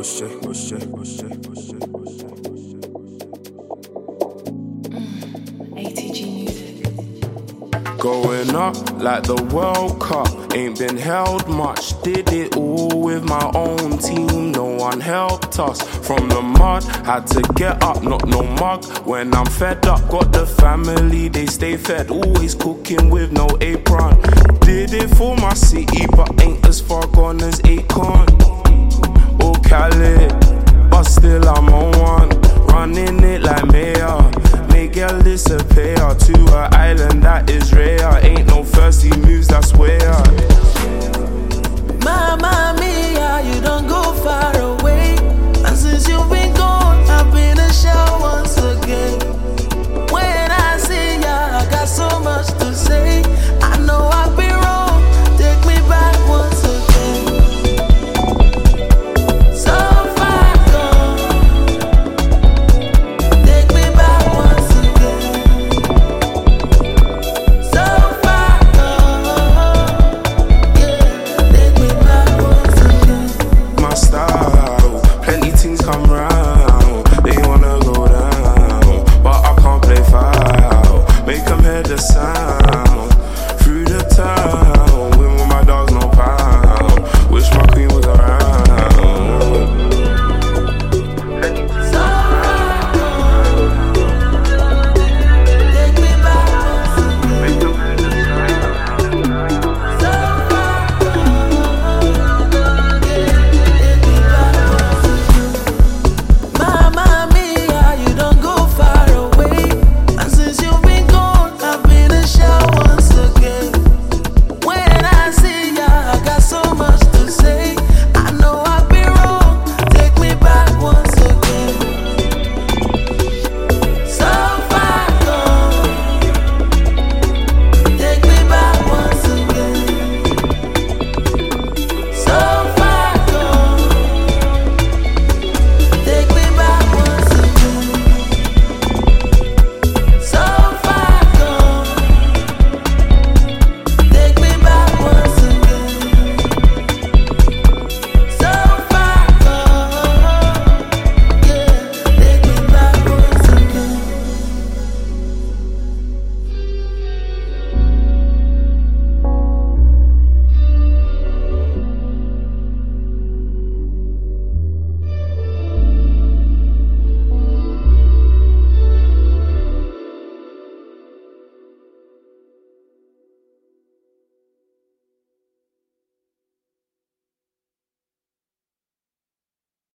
ATG music. Going up like the World Cup, ain't been held much. Did it all with my own team, no one helped us. From the mud, had to get up, not no mug. When I'm fed up, got the family, they stay fed. Always cooking with no apron. Did it for my city, but ain't as far gone as Akon or Cali, but still I'm on one. Running it like mayor, make girl disappear to an island that is rare. Ain't no thirsty moves, that's where. Mamma mia, you don't go far away. And since you've been gone, I've been a shell once again. When I see ya, I got so much to say. I know I've been wrong, take me back once again. So far gone, take me back once again. So far gone, yeah, take me back once again. My style, plenty things come round. They wanna go down, but I can't play foul. Make them hear the sound.